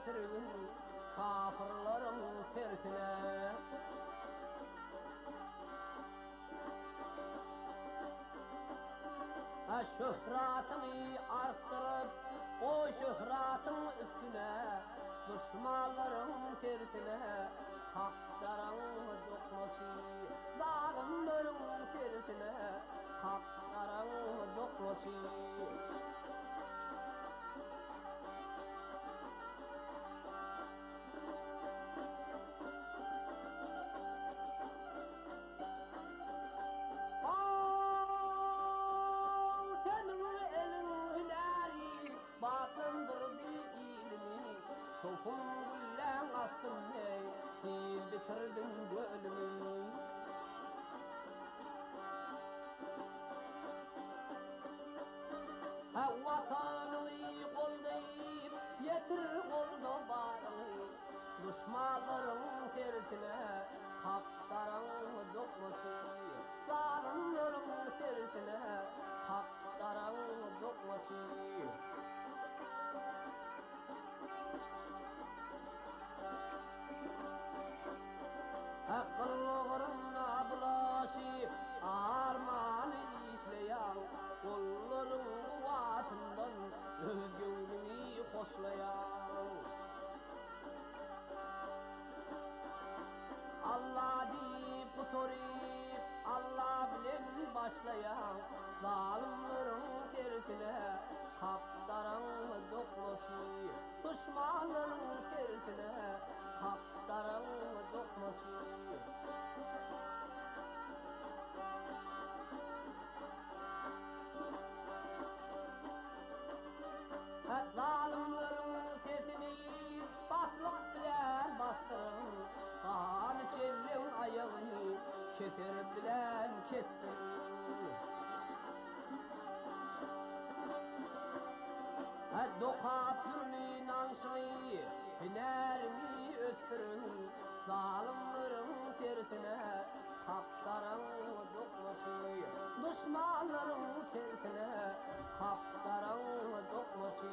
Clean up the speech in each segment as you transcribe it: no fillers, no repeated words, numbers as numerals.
getirgin kafirlaryň tertine. Şöhratyny arttırıp, o şöhratyň üstüne düşmanlaryň tertine hakdaraň dokmasy, zalimlaryň tertine hakdaraň dokmasy. Batındırdı ilini, sofun güllen astım ney, sil bitirdin gölünü. Vatanını koldayıp, yetir kolda barını, düşmanların tertine, hakdaraň dokmasy, zalimlaryň tertine, hakdaraň dokmasy. Akıllarına bulaşıp armanı işleyen, kolların kuvvetinden özgürlüğünü hoşlayan. Allah deyip bu sorup, Allah bilen başlayan, zalimlerin tertine hakdaraň dokmasy, düşmanlaryň tertine hakdaraň dokmasy. Zalimlaryň sesini baslyk bilen bastyryn, kan çelliň aýagyny keter bilen kestiryn. Doka pürni nanşyny, hünerni östürün, zalimlaryň tertine hakdaraň dokmasy, düşmanlaryň tertine hakdaraň dokmasy.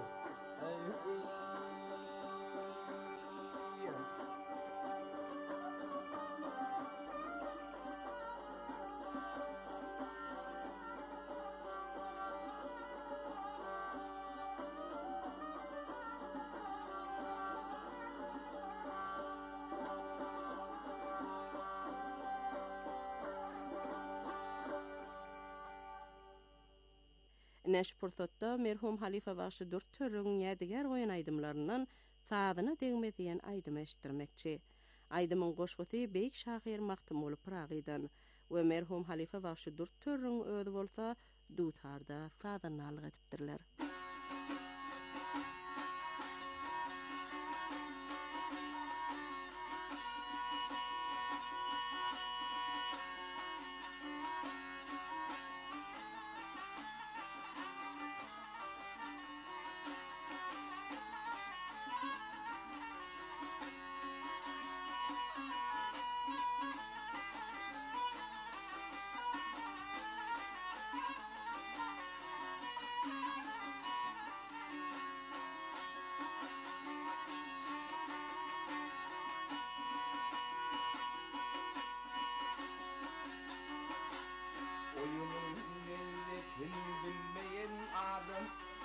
Näş pursatda merhum halifa başy 4 törüň ýadigar goýan aýdymlarynyň sadyna degmediýen aýdym eşitdirmekçi. Aýdymyň goşgusy beýik şahyr Mahmudy Pragydan we merhum halifa başy 4 törüň özi bolsa dutarda sadyny alyk etipdirler. bilmeyen adam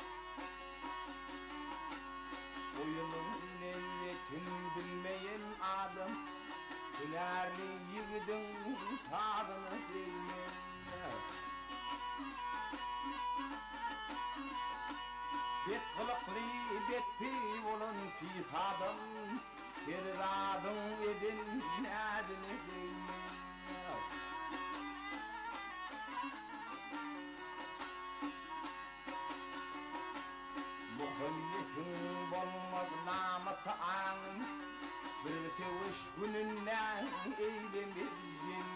oyunun niyetini bilmeyen adam hünerli yiğidin tadını bilmeyen bet kılıklı betpi olan fihadan bir radın edin adını bilmeyen Muhalifin bolmaz namı ta'an bir teviş gününden eylemizin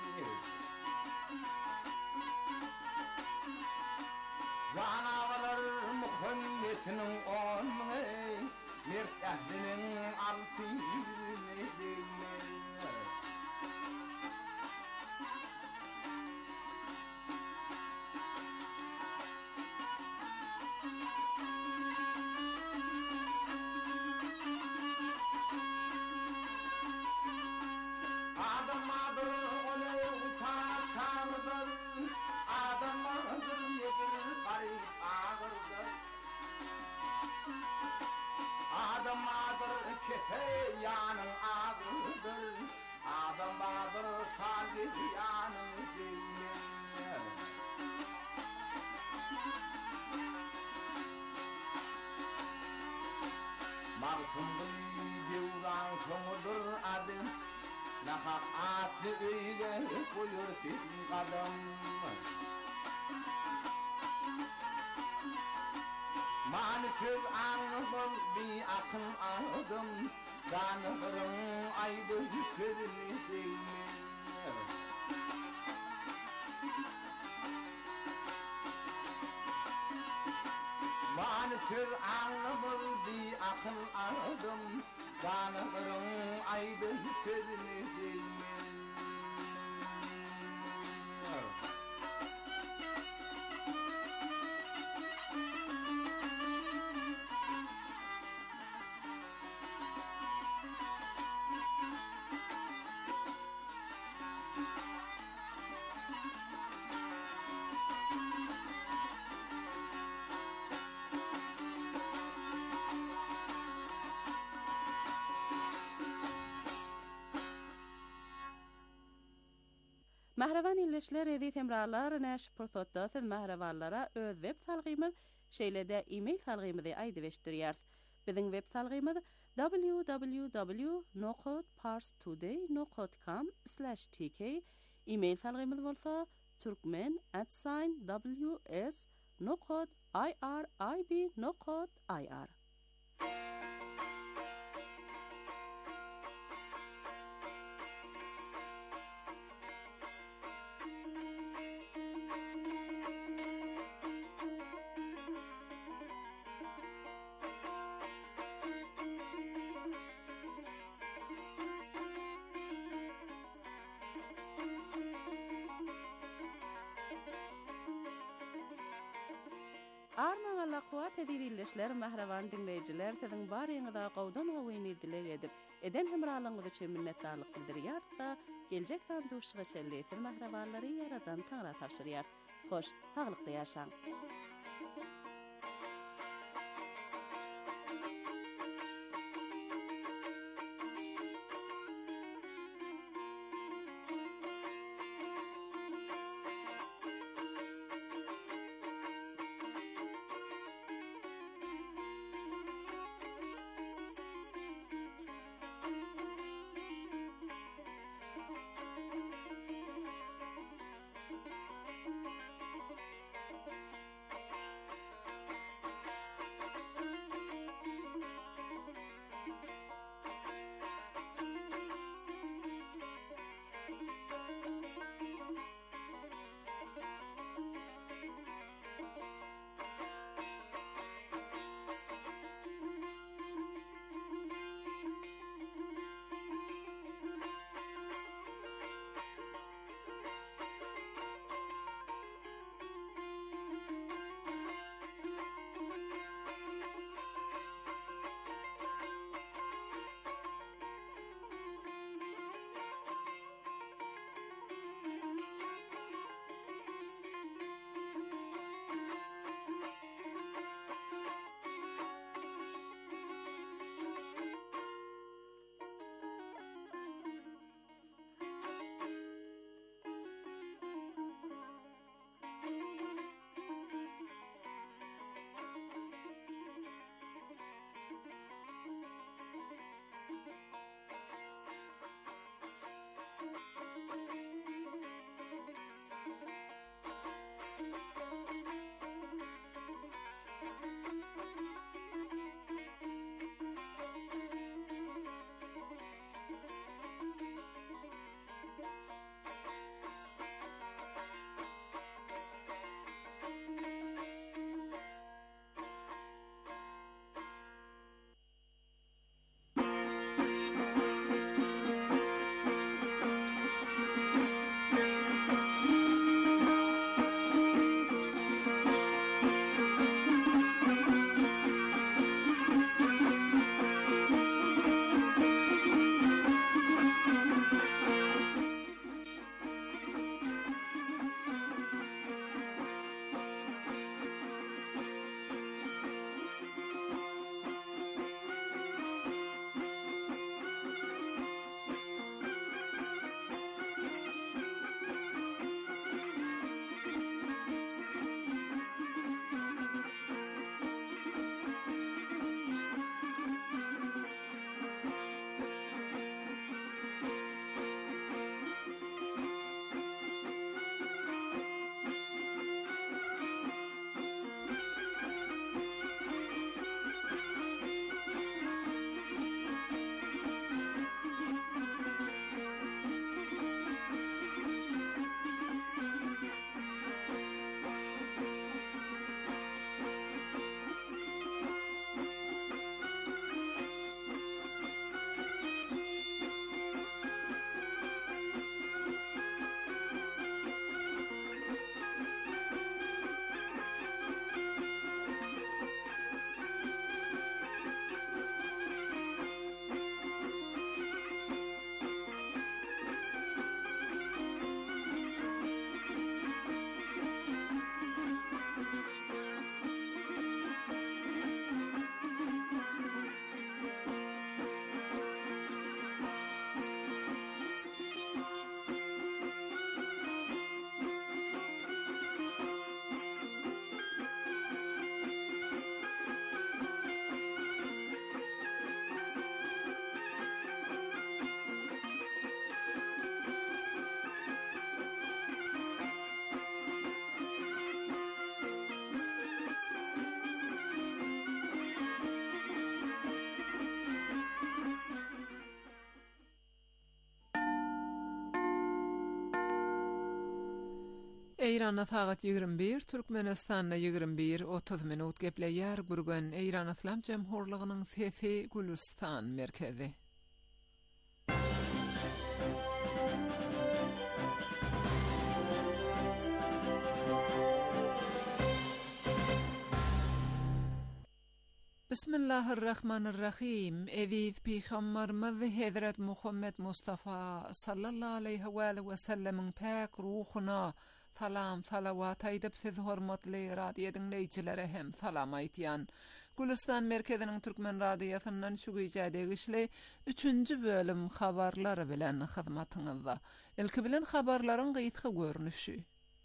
Canavarlar muhalifinin olmay Mert ehlinin altın edilmez altındı devran sonudur adım Nahak atlı öyge koyur sin kadam Mani söz anımız bir akın adım Danırım aydı sözünü değme Mani söz anımız bir akın adım Danırım aydı sözünü değme Mahravan illeşler edi temralar näş pursatda siz mahravanlara öz web salgymyz şeýlede e-mail salgymyzy aýdyp Biziň web salgymyz www.nocodeparstoday.com/tk e-mail salgymyz bolsa turkmen@ws.irib.ir. Arman Allah kuwat edilişler mahravan dinleyijiler siziň baryňyza gowdan gowyny dilek edip eden hemralygyňyzy üçin minnetdarlyk bildirýär-da geljek sanduşyga şelleýär mahrawanlary ýaradan taňra tapşyrýar. Hoş, taglykda ýaşaň. Eýranda sagat 21, Türkmenistanda 21:30 minut gepleýär gurgan Eýran Islam Jemhurlygynyň Fefi Gülistan merkezi. Bismillahirrahmanirrahim. Eviz Peygamberimiz Hazrat Muhammed Mustafa sallallahu aleyhi ve sellemin pak ruhuna salam salavat aýdyp siz hormatly radio dinleýçilere hem salam aýtýan. Gülistan merkeziniň Türkmen radiosynyň şu güýjäde işli 3-nji bölüm habarlary bilen hyzmatyňyzda. Ilki bilen habarlaryň gyýtgy görnüşi.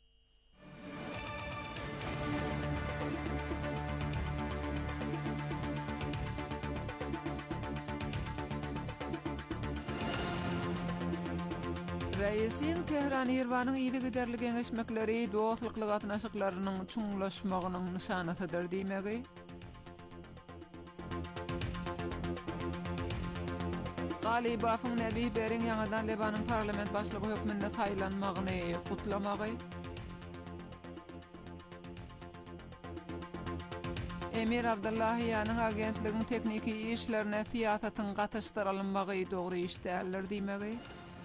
Reisiň Tehran Irwanyň ýyly giderli geňeşmekleri dostlukly gatnaşyklarynyň çuňlaşmagynyň nişanasydyr diýmegi. Galibasyň Nebih Beriň ýangadan Lebanyň parlament başlygy hökmünde saýlanmagyny gutlamagy. Emir Abdullahiýanyň agentligiň tekniki işlerine siýasatyň gatnaşdyrylmagy dogry iş däldir diýmegi.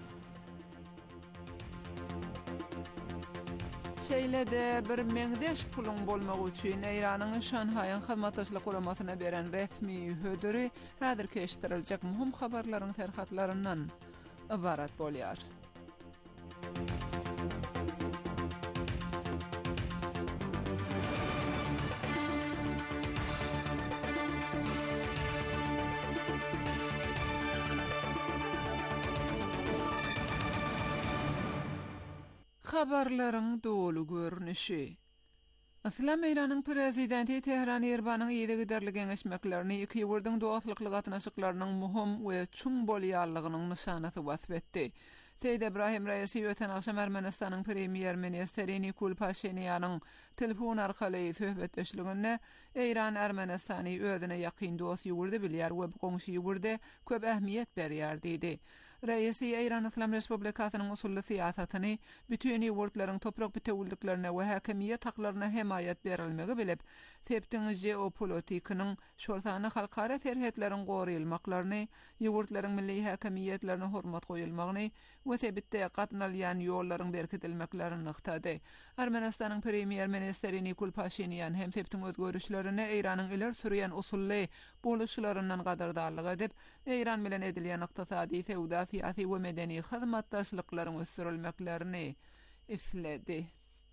Şeýlede bir meňdeş puluň bolmagy üçin Eýranyň Şanhaýyň hyzmatdaşlyk guramasyna beren resmi hödüri häzir keşdiriljek muhim habarlaryň terhatlaryndan ibarat bolýar. Habarlaryň dolu görnüşi. Islam Eýranyň prezidenti Tehran Irwanyň ýyly giderli geňeşmeklerini iki ýurduň dostlukly gatnaşyklarynyň muhim we çuň bolýarlygynyň nişanasy wasp etdi. Seýid Ibrahim Raisi öten akşam Ermenistanyň premier ministeri Nikol Pashinyan telefon arkaly söhbetleşiginde Eýran Ermenistany özüne ýakyn dost ýurdy bilýär we bu goňşy ýurde köp ähmiýet berýär diýdi. Reisi Eýran Islam Respublikasynyň usully siýasatyny bütün ýurtlaryň toprak bütewilliklerine we häkimiýet haklaryna hemaýat berilmegi bilip, septiň jeopolitikasynyň şolsany halkara terhetleriň goraýylmaklaryny, ýurtlaryň milli häkimiýetlerine hormat goýulmagyny we sebitde gatnalýan ýollaryň berkitilmeklerini nykdady. Ermenistanyň premier ministeri Nikol Pashinyan hem septiň özgörüşlerini Eýranyň iler sürýän usully boluşlaryndan gadardarlyk edip, Eýran bilen edilýän ykdysady, sewda, siýasy we medeni hyzmatdaşlyklaryň ösürilmeklerini isledi.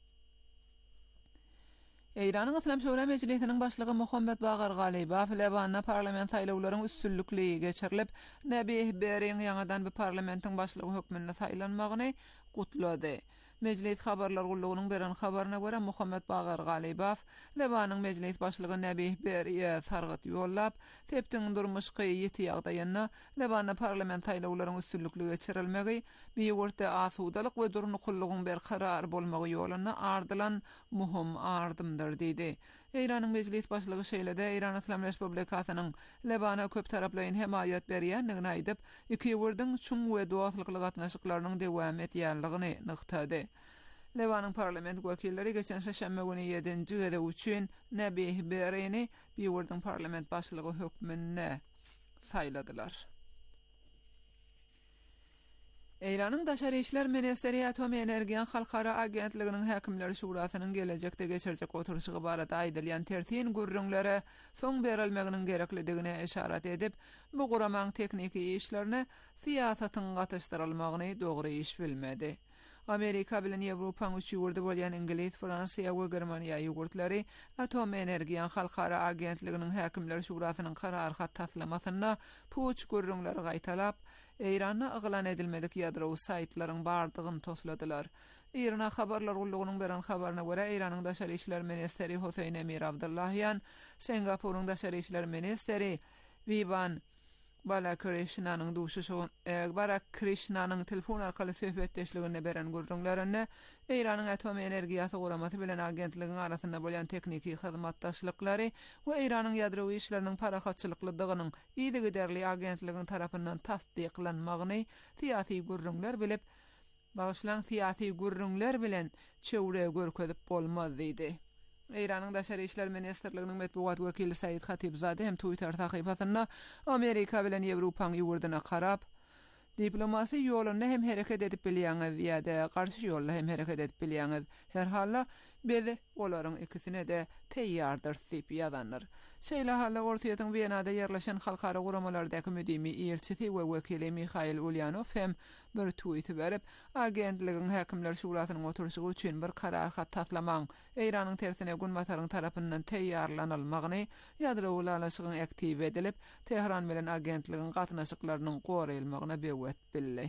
Eýranyň Islam Şura Mejlisiniň başlygy Muhammed Bagar Galibaw Lebanyň parlament saýlawlaryň üstünlükli geçirilip, Nebih Beriň ýangadan bu parlamentiň başlygy hökmünde saýlanmagyny gutlady. Mejlis habarlar gullugynyň beren habaryna görä Muhammed Bagar Galibaw Lebanyň mejlis başlygy Nebih Beriýe sargat ýollap, septiň durmuşky ýeti ýagdaýyna Lebanyň parlament saýlawlaryň üstünlükli geçirilmegi, biýurtda asudalyk we durnukullygyň berkarar bolmagy ýoluna ardylan muhim ardymdyr diýdi. Eýranyň mejlis başlygy şeýlede Eýran Islam Respublikasynyň Lebana köp taraplaýyn hemaýat berýändigini aýdyp, iki ýurduň çuň we dostlukly gatnaşyklarynyň dewam etýänligini nykdady. Lebanyň parlament wekilleri geçen şeşembe güni 7-nji gede üçin Nebih Beriňi bir ýurduň parlament başlygy hökmüne saýladylar. Eýranyň Daşary işler ministeri Atom Energiýa Halkara Agentliginiň häkimleri şurasynyň gelecekde geçirjek oturuşy barada aýdylýan tertin gurrunlary soň berilmeginiň gereklidigine işaret edip, bu guramaň tekniki işlerini siýasatyň gatnaşdyrylmagyny dogry iş bilmedi. Amerika bilen Ýewropaň üç ýurdu bolýan Ingilis, Fransiýa we Germaniýa ýurtlary Atom Energiýa Halkara Agentliginiň häkimleri şurasynyň karary taslamasyna puç gurrunlary gaýtalap, Eýranda aglan edilmedik ýadrowy saýtlaryň bardygyny tosladylar. Eýrana habarlar gullugynyň beren habaryna görä Eýranyň Daşary işler ministeri Hüseýn Emir Abdullahiýan, Singapuryň Daşary işler ministeri Vivan Balakrishnaның Balakrishnaның telefon arkaly söhbetdeşliginde beren gurrunlaryny Eýranyň atom energiýasy guramasy bilen agentligiň arasynda bolýan tekniki hyzmatdaşlyklary we Eýranyň ýadrowy işleriniň parahatçylyklygynyň ýyly giderli agentligiň tarapyndan tasdiklanmagyny siýasy gurrunlar bilip, Bağışlan siyasi gurrunlar bilen çöwre görkezip bolmaz diýdi. Eýranyň Daşary işler ministrliginiň medpuwat wekili Said Khatibzade hem Twitter takypatyna Amerika bilen Ýewropaň ýurduna karap diplomasi ýolunda hem hereket edip bilýäňiz ýa-da garşy ýolda hem hereket edip bilýäňiz. Her halla biz olaryň ikisine de teýýardyr diýip ýazanlar. Şeýle halla Ortiýatyň Wienada ýerleşen halkara guramalardaky müdimi elçisi we wekili Mikhail Ulyanov hem bir tweet berip agentligiň häkimler şurasynyň oturuşy üçin bir karar hat taslamaň Eýranyň tersine Gunmataryň tarapyndan teýýarlanylmagyny ýadro ulaşygyň aktiv edilip Tehran bilen agentligiň gatnaşyklarynyň goraýylmagyna bewet bildi.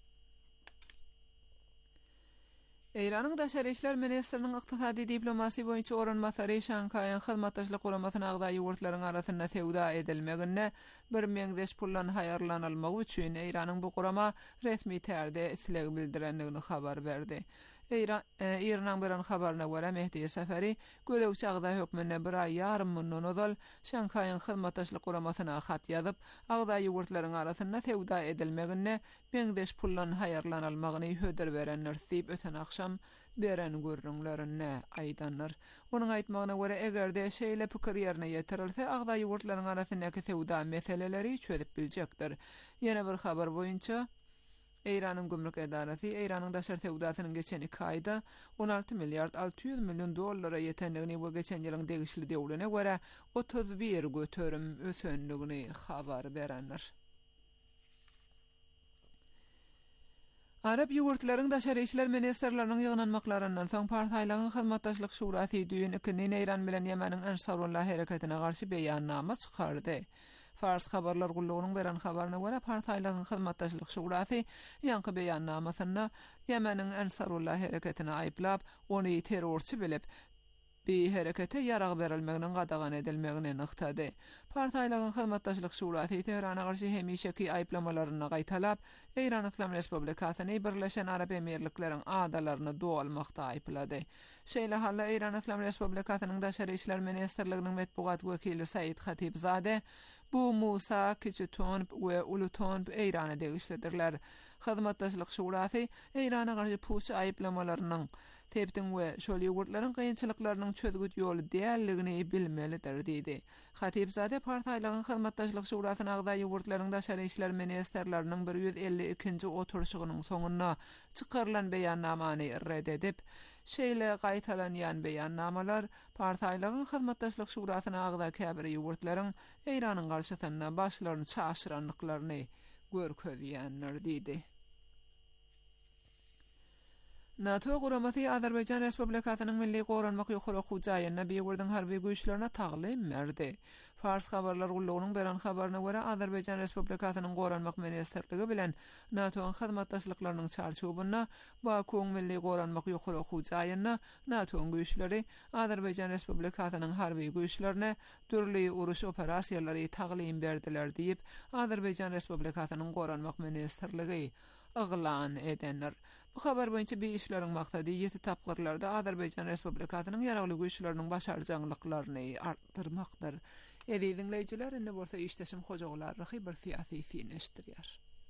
Eýranyň Daşary işler ministriniň ykdysady diplomasi boýunça oranmasary Şankaýyň hyzmatdaşlyk guramasyna agdaý ýurtlaryň arasynda sewda edilmegine bir meňdeş pullan haýarlanylmagy üçin Eýranyň bu gurama resmi tärde isleg bildirenligini habar berdi. İran bilen habaryna görä Mehdi Seferi gödäwçi agdaý hökmüne bir ay ýarym mundan ozal Şankaýyň hyzmatdaşlyk guramasyna hat ýazyp agdaý ýurtlaryň arasynda sewda edilmegine meňdeş pullan haýarlanylmagyny höder berenler diýip öten akşam beren görüňlerine aýdanlar. Onuň aýtmagyna görä egerde şeýle pikir ýerine ýetirilse agdaý ýurtlaryň arasyndaky sewda meseleleri çözüp biljekdir. Ýene bir habar boýunça Eýranyň gümrük edarasy Eýranyň daşary sewdasynyň geçen 2 aýda 16 milyard 600 milyon dollara ýetenligini we geçen ýylyň degişli döwrüne görä 31 götürüm ösönligini habar berenler. Arap ýurtlaryň daşary işler ministrleriniň ýygnanmaklarynyň soň partiýalaryň hyzmatdaşlyk şurasy düýün ikinin Eýran bilen Ýemeniň Ansarullah hereketine garşy beýannama çykardy. Fars habarlar gullugynyň beren habaryna görä partiýalaryň hyzmatdaşlyk şurasy ýanky beýannamasyna Ýemeniň Ansarullah hereketine aýplap, ony terrorçy bilip bir herekete ýarag berilmeginiň gadagan edilmegini nyktady. Partiýalaryň hyzmatdaşlyk şurasy Tehrana garşy hemişeki aýplamalaryna gaýtalap, Eýran Islam Respublikasyny Birleşen Arap Emirlikleriň adalaryny dogalmakda aýplady. Şeýle halla Eýran Islam Respublikasynyň Daşary işler ministrliginiň medpuwat wekili Said Khatibzade bu Musa, Kiçiton we Uluton Eýrana degişlidirler. Hyzmatdaşlyk şurasy Eýrana garşy puçy aýplamalarynyň tepdiň we şol ýurtlaryň kynçylyklarynyň çözgüt ýoly dälligini bilmelidir diýdi. Hatipzade partiýalaryň hyzmatdaşlyk şurasyna agdaý ýurtlaryň daşary işler ministrleriniň 152-nji oturuşynyň soňuna çykarylan beýannamany red edip, şeýle gaýtalanýan beýannamalar partiýalaryň hyzmatdaşlyk şurasyna agdaý käbir ýurtlaryň Eýranyň garşysyna başlaryny çaşyranlyklaryny görkezýänler diýdi. NATO guramasy Azerbaýjan Respublikasynyň milli goranmak ýokary hujaýyna beýgürdiň harby güýçlerine taglim berdi. Fars habarlar gullugynyň beren habaryna görä Azerbaýjan Respublikasynyň goranmak ministrligi bilen NATO'ň hyzmatdaşlyklarynyň çarçowyna Bakuň milli goranmak ýokary hujaýyna NATO'ň güýçleri Azerbaýjan Respublikasynyň harby güýçlerine türli uruş operasiýalary taglim berdiler diýip Azerbaýjan Respublikasynyň goranmak ministrligi yglan edenler. Bu habar boýunça bir işleriň maksady 7 tapgyrlarda Azerbaýjan Respublikasynyň ýaragly güýçleriniň başarjaglyklaryny artdyrmakdyr. Eýdi dinleýijiler, indi bolsa işdeşim hojaglar rahy bir syýasy fineşdirýär.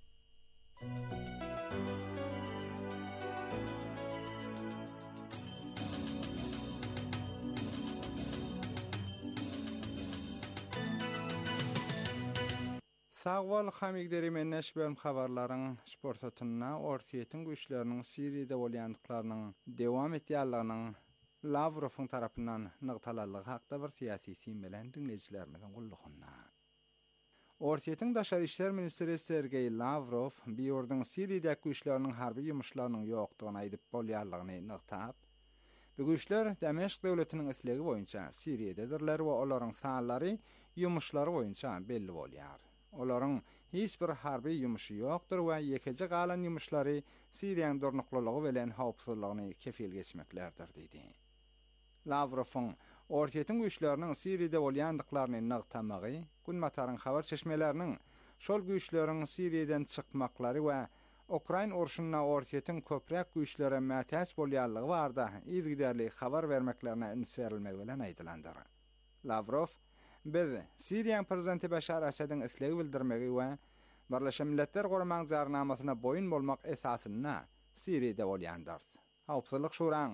Sağwal hamigderi menneş bölüm habarlaryň sportatyna Ortiýatyň güýçleriniň Siriýede bolýandyklarynyň dewam etýärliginiň Lavrowyň tarapyndan nygtalanlygy hakda bir syýasy fin bilen dinleýijilerimiziň gullugyna. Ortiýatyň daşary işler ministri Sergey Lavrov bir ýurdun Siriýedäki güýçleriniň harby ýumuşlarynyň ýokdugyny aýdyp bolýarlygyny nygtap, bu güýçler Dameşk döwletiniň islegi boýunça Siriýededirler we olaryň sanlary ýumuşlary boýunça belli bolýar. Olaryň hiç bir harby ýumuşy ýokdur we ýekeje galan ýumuşlary Siriýanyň durnuklalygy bilen hawpsuzlygyny kefil geçmeklerdir diýdi. Lavrowyň Ortiýatyň güýçleriniň Siriýede bolýandyklaryny nygtamagy, Gunmataryň habar çeşmeleriniň şol güýçleriň Siriýeden çykmaklary we Ukraina urşunyna Ortiýatyň köprek güýçlere mätäç bolýanlygy barada izgiderli habar bermeklerine üns berilmegi bilen aýdylandyr. Lavrov biz Siriýanyň prezidenti Başar Asadyň islegi bildirmegi we Birleşen Milletler Guramaň jarnamasyna boyun bolmak esasyna Siriýede bolýandyr. Hawpsuzlyk Şuraň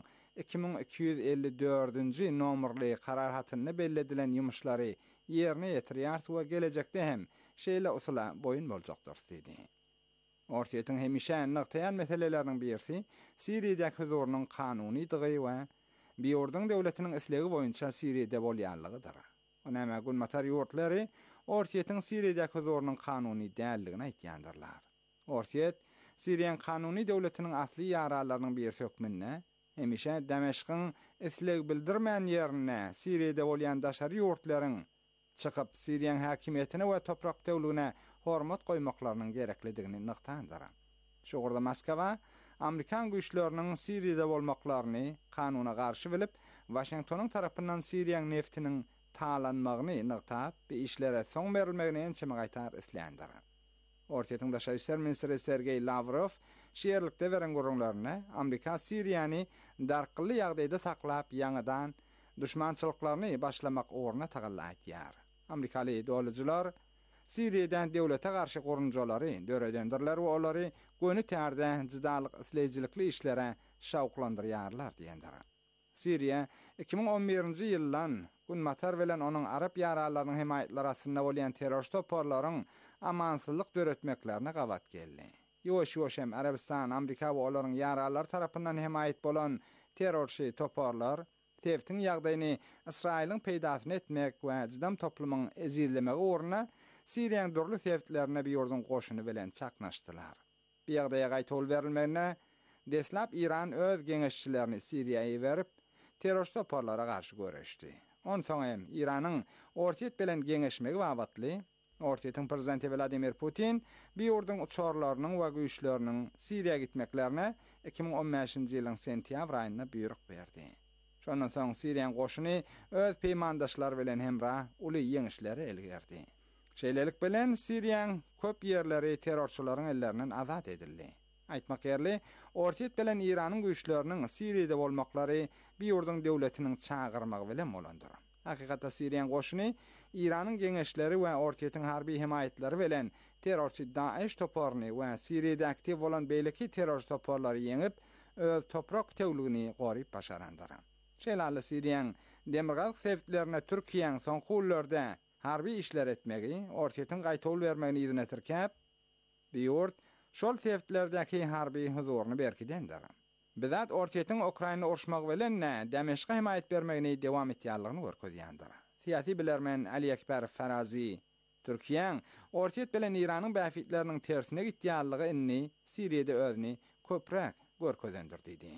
2254-nji nomerli karar hatyny belledilen ýumuşlary ýerine ýetirýär we gelecekde hem şeýle usula boyun boljakdyr dedi. Ortaýetin hemişe nyktaýan meseleleriniň birisi Siriýedäki huzurynyň kanunydygy we biýordyň döwletiniň islegi boýunça Siriýede bolýanlygydyr. Onama gulmatar ýurtlary Ortaýetin Siriýedäki huzurynyň kanuny däldigini aýtýandyrlar. Ortaýet Siriýan kanuny döwletiniň asly ýaralarynyň bir sökmünne hemişe Dameşkyň isleg bildirmän ýerine Siriýede bolýan daşary ýurtlaryň çykyp Siriýan hakimiýetine we toprak döwlegine hormat goýmaklarynyň gereklidigini nyktandyr. Şogurda Moskwa Amerikan güýçleriniň Siriýede bolmaklaryny kanuna garşy bilip, Washingtonyň tarapyndan Siriýan neftiniň talanmagyny nyktab, bu işlere soň berilmegini ençeme gaýtar isleýändir. Ortaýetin daşary işler ministri Sergey Lavrov şeýerlikde beren gurulmaryna Amerika Siriýany darkly ýagdaýda saklap ýangydan düşmançylyklaryny başlamak orna tagalla aýtýar. Amerikaly dowlatçylar Siriýeden döwlete garşy gurunjolary döredendirler we olary göni tärde jidalyk isleýijilikli işlere şawklandyrýarlar diýendir. Siriýa 2011-nji ýyldan Gunmatar bilen onuň Arap ýaralarynyň himayatlary arasynda bolýan terrorist toparlaryň amansızlyk döretmeklerine gabat geldi. Ýoş hem Arabistan, Amerika we olaryň ýaralary tarapyndan himayat bolan terrorçy toparlar tevtin ýagdaýyny Israýlyň peýdasyny etmek we jydam toplumyň ezillemegi orna Siriýanyň durly tevtlerine bir ýordun goşuny bilen çaknaşdylar. Bu ýagdaýa gaýtol berilmegine deslap İran öz geňeşçilerini Siriýaga berip terrorist toparlara garşy göreşdi. Ondan hem İranyň Ortaýet bilen geňeşmegi wagtly Ortaýetin prezidenti Vladimir Putin bir ýurdun uçarlarynyň we güýçleriniň Siriýaga gitmeklerine 2015-nji ýylyň sentýabr aýynda buyruk berdi. Şondan soň Siriýanyň goşuny öz peýmandaşlary bilen hemra uly ýeňişleri elgerdi. Şeýlelik bilen Siriýanyň köp ýerleri terrorçylaryň ellerinden azat edildi. Aýtmak ýerli, Ortaýet bilen İranyň güýçleriniň Siriýede bolmaklary bir ýurdun döwletiniň çağırmagy bilen bolandyr. Hakykatda Siriýanyň goşuny İranyň geňeşleri we Ortaýetin harby himayatlary bilen terrorçy Daesh toparyny we Siriýede aktiv bolan beýleki terrorist toparlary ýeňip, öz toprak döwlegini goryp başarandyr. Şeýle Siriýanyň demirgaz sevtlerine Türkiýanyň soňky ýyllarda harby işler etmegi, Ortaýetin gaýtol bermegini izin etirkäp, bir ýurt şol sevtlerdäki harby huzuryny berkidendir. Bizat Ortaýetin Ukraina urşmagy bilen Dameşka himayat bermegini dowam etýärligini görkezýändir. Siyasi bilermen Ali Ekber Farazi, Türkiýanyň Ortaýet bilen İranyň bäfitleriniň tersine gitýärligi inni Siriýede özüni köprek görkezendir diýdi.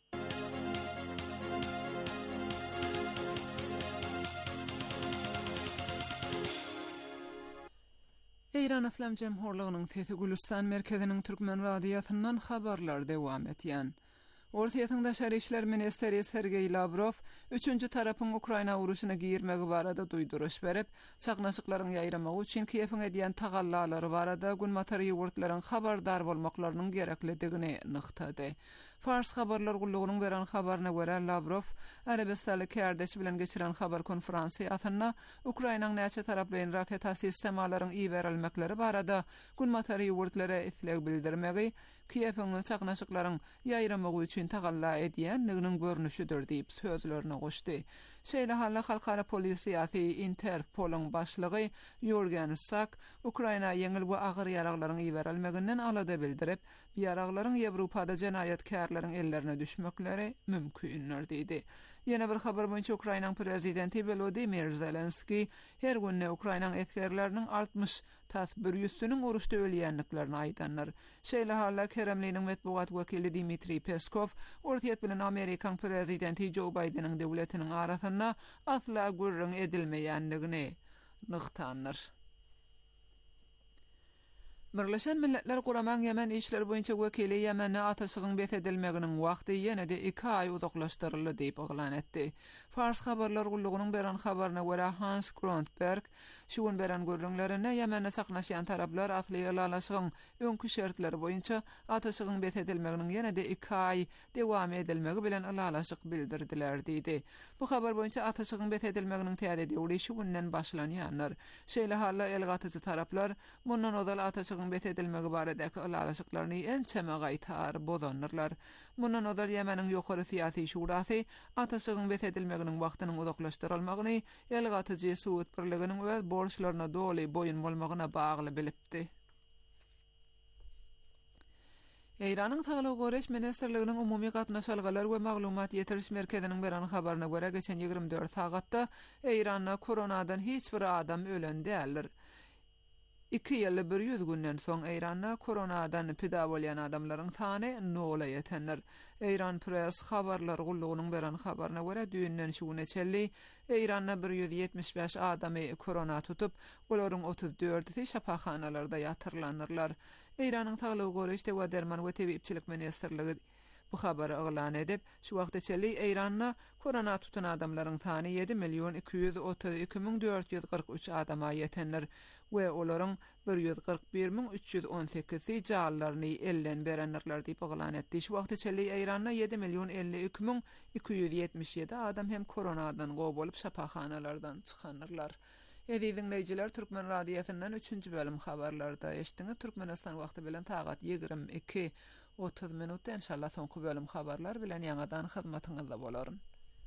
Eýran Islam Jemhurlygynyň Sesi Gülistan merkeziniň Türkmen radiýasyndan habarlar dowam etýän. Ortaýetin daşary işler ministri Sergey Lavrov 3-nji tarapyň Ukraina uruşyna girmegi barada duýduruş berip, çaknaşyklaryň ýaýramagy üçin Kiýewiň edýän tagallalary barada gunmatar ýurtlaryň habardar bolmaklarynyň gereklidigini nyktady. Fars habarlar gullugynyň beren habaryna görä Lavrov Arabistanly kärdeşi bilen geçiren habar konferansy atynda Ukrainaň näçe taraply raket sistemalaryň iýerilmekleri barada gunmatar ýurtlara isleg bildirmegi Kiýewiň çaknaşyklaryň ýaýramagy üçin tagalla edýänliginiň görnüşidir diýip sözlerine goşdy. Şeýle halla halkara polisiýasy Interpol'un başlygy Jürgen Sak Ukraina ýeňil we agyr ýaraklaryň iýerilmeginden alada bildirip, bu ýaraklaryň Ýewropada jenaýatkarlaryň ellerine düşmekleri mümkindir diýdi. Ýene bir habar boýunça Ukrainaň prezidenti Volodymyr Zelenski her günne Ukrainaň etkerleriniň 60-100-üniň uruşda ölýänliklerini aýdanlar. Şeýle halla Kremliniň medpugat wekili Dmitri Peskov Ortaýet bilen Amerikan prezidenti Joe Biden'in döwletiniň arasynda asla gürrüň edilmeýänligini nyktandyr. Birleşen Milletler Guraman Yemen işler boýunça wekili Yemen'e ataşygyň betedilmeginiň wagty ýene-de 2 ay uzaklaşdyryldy diýip oglan etdi. Fars habarlar gullugynyň beren habaryna görä Hans Grundberg şu gün beren görüňlerine Yemen'e saknaşýan taraplar asly ýalalaşygyň öňkü şertleri boýunça ataşygyň betedilmeginiň ýene-de 2 ay dowam edilmegi bilen ýalalaşyk bildirdiler diýdi. Bu habar boýunça ataşygyň betedilmeginiň täze döwri şu günden başlanýanlar. Şeýle halla elgatyjy taraplar mundan odal ataşygyň Türkmenistan'ın betedilmegi baradaki ılalaşıklarını ençeme gaýtar bozanırlar. Mundan odal Yemenin ýokary syýasy şurasy ataşygyň betedilmeginiň wagtynyň uzaklaşdyrylmagyny Elgatyjy Suud birliginiň öz borçlaryna doly boyun bolmagyna bagly bilipdi. Eýranyň Saglyk Goreş Ministrliginiň umumy gatnaşalgylar we maglumat ýetiriş merkeziniň beran habaryna görä geçen 24 sagatda Eýranda koronadan hiç bir adam ölen däldir. 2 ýyl 100 günden soň Eýranda koronadan pida bolýan adamlaryň sany 0 ýetenler. Eýran press habarlar gullugynyň beran habaryna görä düýünden şu neçeli Eýranda 175 adamy korona tutup, olaryň 34-i şapahanalarda ýatyrlanyrlar. Eýranyň Saglyk Goreş we Derman we Tebipçilik Ministrligi bu habary elan edip, şu wagtçely Eýranda korona tutan adamlaryň sany 7.232.443 adama ýetenler we olaryň 141.318 jallarny elden berenlerler diýip elan etdi. Şu wagtçely Eýranda 7.052.277 adam hem koronadan gowy bolup şapahanalardan çykanyrlar. Edi dinleyijiler, Türkmen radiosynyň 3-nji bölüm habarlarda eşdiňiz. Türkmenistan wagty bilen tagat 22:30 minutda inşallah soňky bölüm habarlar bilen ýa-da hyzmatyňyzda bolaryn.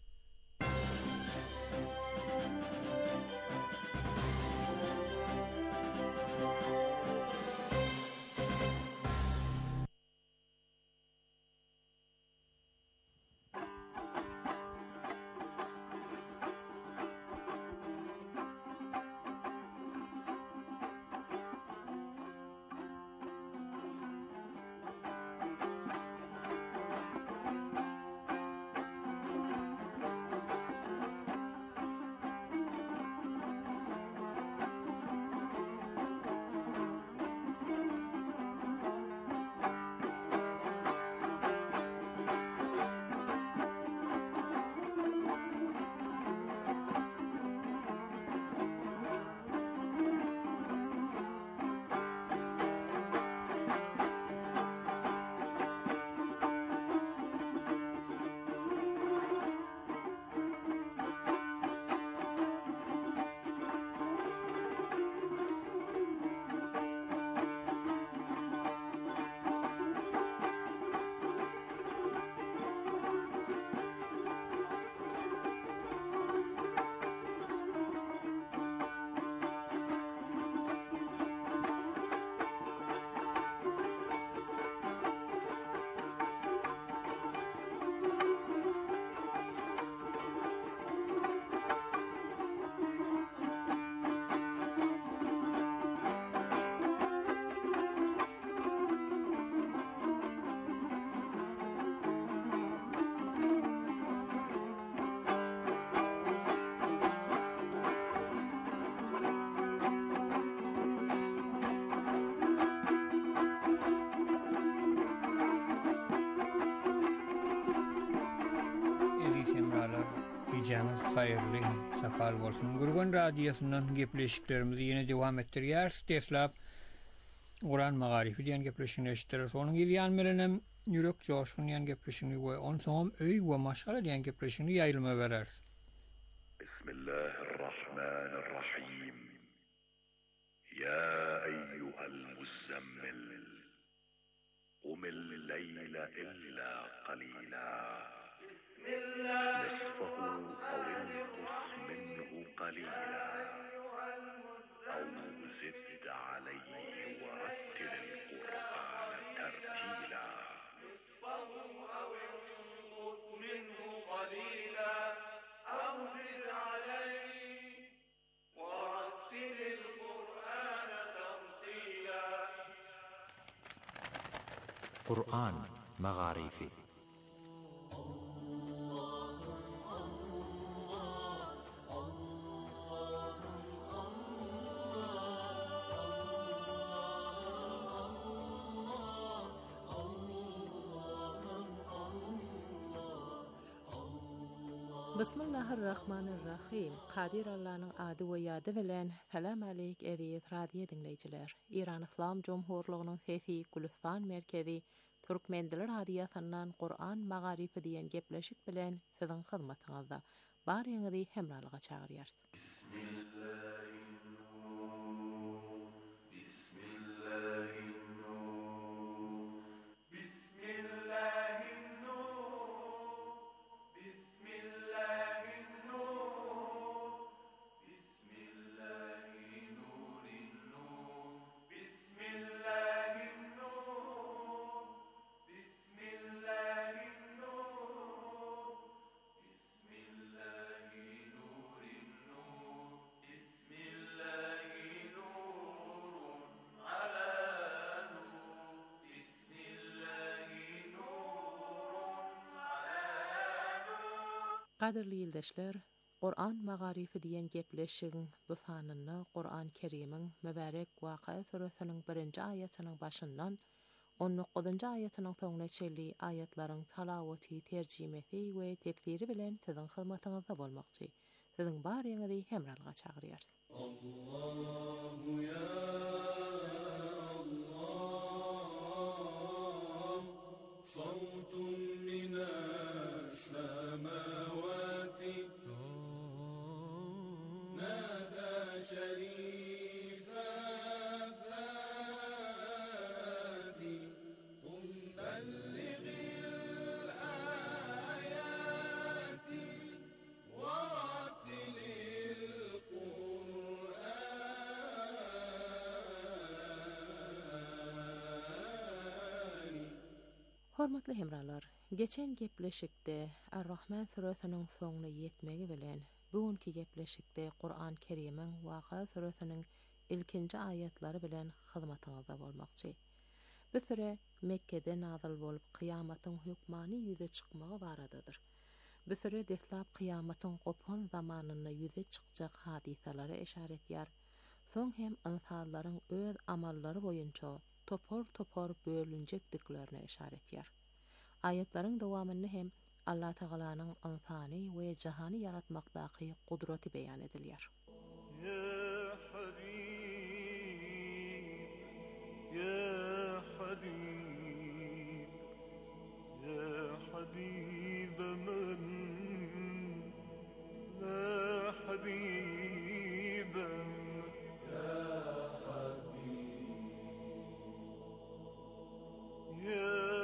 Geceniz hayırlı, sapal bolsun. Gurgun radyosundan gepleşiklerimizi yine devam ettirýär. Teslap Kur'an magarifi diýen gepleşigini eşitdirýär. Onuň ýan bilenem ýürek joşuny diýen gepleşigini we onuň soňam öý we maşgala diýen gepleşigini ýaýylma berer. Bismillahirrahmanirrahim. Ya eyyuhal muzammil qumil leyla illa qalila. نصفه أو انقص منه قليلا أو زد عليه ورتل القرآن ترتيلا نصفه أو انقص منه قليلا أو زد عليه ورتل القرآن ترتيلا قرآن مغاريفي Bismillahirrahmanirrahim. Qadir Allah'ın adı we ýady bilen salam aleyk edip radio dinleyijiler. İran Islam Jumhurlygynyň sesi Gülistan merkezi Türkmen dili radiosynyň Qur'an magarifi diýen gepleşik bilen siziň hyzmatyňyzda barýaňyzy hemralyga çagyrýar. Bismillahirrahmanirrahim. Qadirli ýyldaşlar, Qur'an magarifi diýen gepleşigiň bu sanyny Qur'an Kerimiň mübarek Waqa suresynyň 1-nji aýatynyň başyndan 19-njy aýatynyň soňuna çelli aýatlaryň talawaty, terjimesi we tefsiri bilen siziň hyzmatyňyzda bolmakçy. Siziň bar ýeňizi hemralga çagyrýar. Allahu ya Allah, sawtun minas samawati nada sharifa fati qul ballighil ayati wa ratilil qur'ani. Hormatly hemralar, geçen gepleşikde Ar-Rahman suresynyň soňuna ýetmegi bilen bugünkü gepleşikde Qur'an Kerimiň Waqa suresynyň ilkinji aýatlary bilen hyzmatyňyzda bolmakçy. Bu sure Mekke'de nazil bolup kıyamatyň hükmany ýüze çykmagy baradadyr. Bu sure deslap kıyamatyň gopan zamanyna ýüze çykjak hadisalary eşaret ýar. Soň hem insanlaryň öz amallary boýunça topor bölünjekdiklerine eşaret ýar. Aýatlaryň dowamyny hem Allah Taalanyň insany we jahany yaratmakdaky gudraty beýan edilýär. Ya Habib, ya Habib, ya Habib man la Habib, ya Habib, ya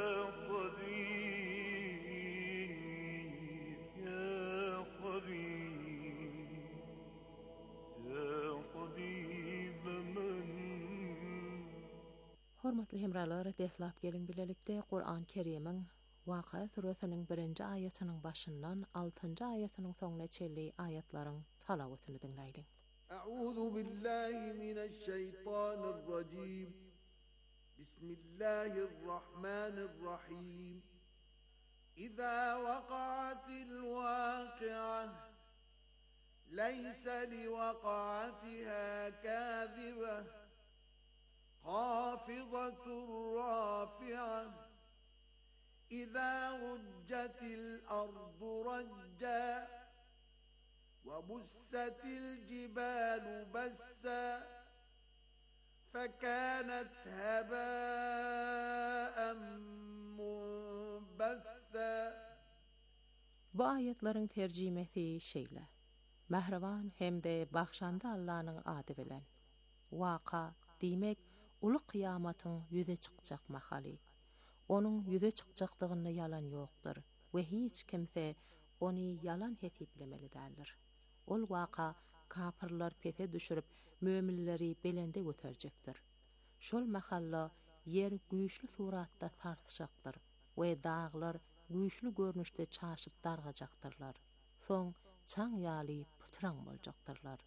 Hormatly hemralar, deslap gelin bilelikde Qur'an Kerimiň Waqa suresynyň 1-nji aýatynyň başyndan 6-njy aýatynyň soňuna çelli aýatlaryň talawatyny dinleýin. A'udhu billahi mineşşeytanirracim. Bismillahirrahmanirrahim. İza waqa'atil waqi'ah laysa liwaqa'atiha kadhibah خافضة رافعة إذا رجت الأرض رجا وبست الجبال بسا فكانت هباء منبثا. Bu ayetlerin tercimesi şeýle: Mehriban hem de bagşandy Allah'nyň ady bilen. Waqa diýmek uly kıyamatyň ýüze çykjak mahaly. Onuň ýüze çykjakdygyna yalan ýokdur we hiç kimse ony yalan hesiplemeli däldir. Ol waqa kafirler pete düşürüp möminleri belende göterjekdir. Şol mahalla yer güýçli suratda sarsjakdyr we dağlar güýçli görnüşde çaşyp dargajaktyrlar. Soň çaň ýaly pytraň boljaktyrlar.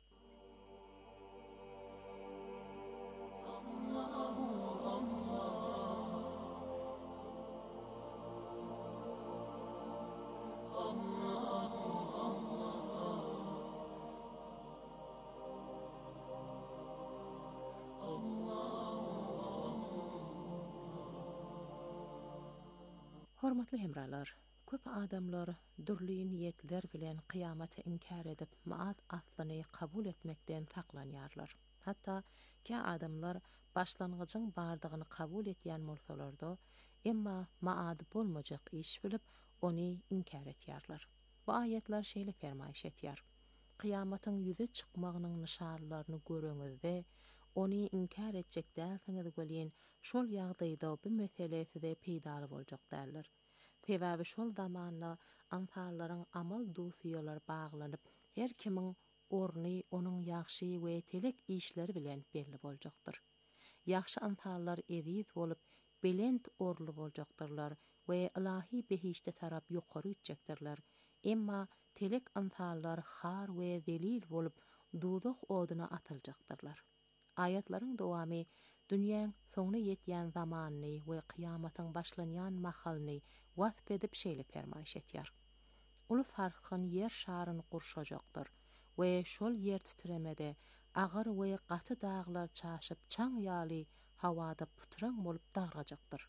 Hormatly hemralar, köp adamlar dürli niyetler bilen kıyamaty inkar edip maat aslyny kabul etmekden saklanýarlar. Hatta ki adamlar başlangıcın bardygyny kabul etýän bolsalar-da, emma maat bolmajak iş bilip ony inkar etýärler. Bu ayetler şeýle fermaýş etýär: Kıyamatyň ýüze çykmagynyň nişanlaryny göreňizde ony inkar etjek dälsiňiz bolýan şol ýagdaýda bu meselesi de peýda boljak däldir. Sebäbi şol zamanda ansallaryň amal dusýalar baglanyp, her kimiň orny onuň ýagşy we telek işleri bilen belli boljakdyr. Ýagşy ansallar eziz bolup, belent orly boljaktyrlar we ilahi behişde tarap ýokary ütjekdirler. Emma telek ansallar har we zelil bolup, duzak oduna atyljaktyrlar. Ayatlaryň dowamy dünýäň soňuna ýetýän zamanyny we kıyamatyň başlanýan mahalny wasp edip şeýle fermaýş etýär. uly sarkhan yer şaryny gurşajakdyr we şol yer titremede agyr we gaty dağlar çaşyp çaň ýaly hawada pytraň bolup dağrajakdyr.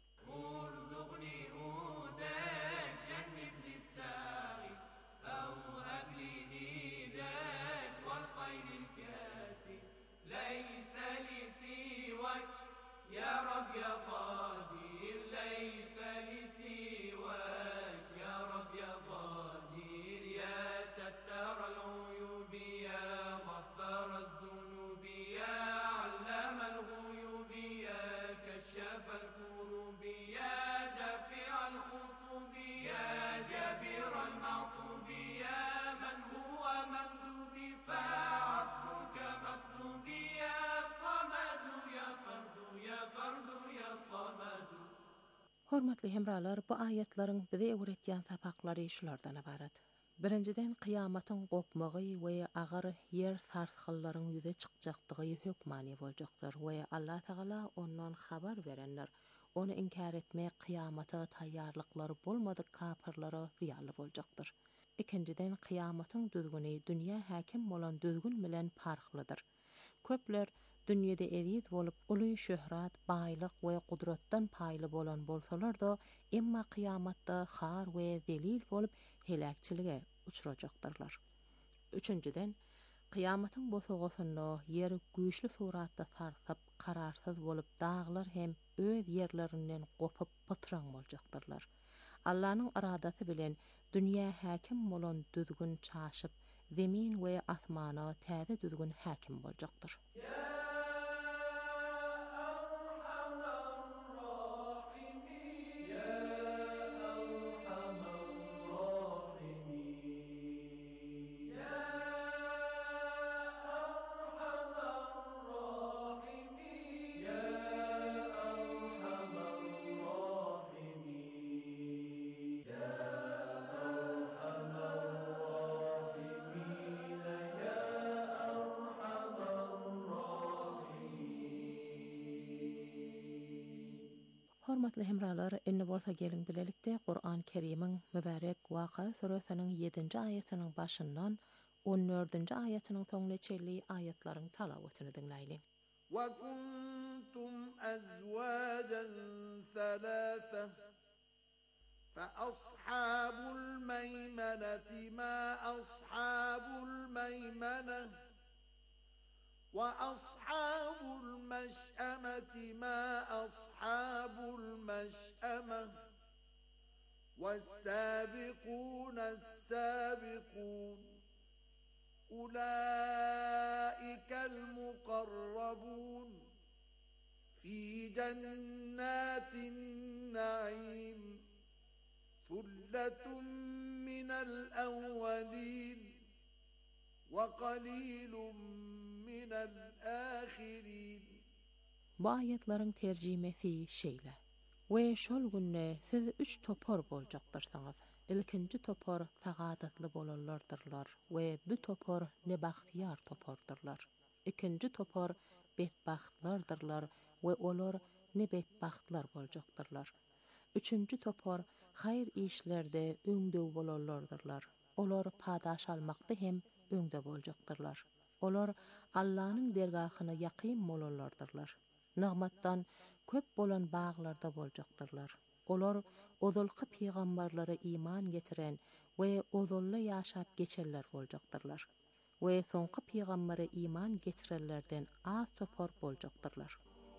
Hormatly hemralar, bu ayetlaryň bize öwretýän sapaklary şulardan ibaret. Birinciden kıyamatyň gopmagy we agyr yer sarsgyllaryň ýüze çykjakdygy hökmany boljakdyr we Allah Taala ondan habar berenler onu inkar etmek kıyamata taýýarlyklary bolmady kafirlara ziýanly boljakdyr. Ikinciden kıyamatyň düzgüni dünýä häkim bolan düzgün bilen farklydyr. Köpler dünyada eziz bolup uly şöhrat, baýlyk we gudratdan paýly bolan bolsalar-da, emma kıyamatda har we zelil bolup helakçilige uçurajaktyrlar. Üçüncüden, kıyamatyň bosagysyny ýer güýçli suratda sarsyp, kararsyz bolup dağlar hem öz ýerlerinden gopup pytraň boljaktyrlar. Allahyň iradasy bilen dünýä häkim bolan düzgün çaşyp, zemin we asmana täze düzgün häkim boljakdyr. Hormatly hemralar, indi bolsa gelin bilelikde Qur'an Kerimiň mübarek Waqa suresynyň 7-nji aýatynyň başyndan 14-nji aýatynyň soňuna çelli aýatlaryň talawatyny dinleýin. وَكُنْتُمْ أَزْوَاجًا ثَلَاثَةً فَأَصْحَابُ الْمَيْمَنَةِ مَا أَصْحَابُ الْمَيْمَنَةِ وَأَصْحَابُ الْمَشْأَمَةِ مَا أَصْحَابُ الْمَشْأَمَةِ وَالسَّابِقُونَ السَّابِقُونَ أُولَئِكَ الْمُقَرَّبُونَ فِي جَنَّاتِ النَّعِيمِ ثُلَّةٌ مِّنَ الْأَوَّلِينَ وَقَلِيلٌ مِّنَ الْآخِرِينَ. Bu ayetlaryň terjimesi şeýle. We şol günne siz 3 topor boljakdyrsyňyz. Ilkinji topor sagadatly bolanlardyrlar we bu topor nebaxtiyar topordyrlar. Ikinji topor betbaxtlardyrlar we olar nebetbaxtlar boljaktyrlar. Üçüncü topor hayır işlerde öňde bolanlardyrlar. Olar padaş almakda hem öňde boljaktyrlar. Olar Allahyň dergahyna ýakyn bolanlardyrlar. Nagmatdan köp bolan baglarda boljaktyrlar. Olar ozalky peýgamberlere iman getiren we ozally ýaşap geçenler boljaktyrlar. We soňky peýgambere iman getirenlerden az topor boljaktyrlar.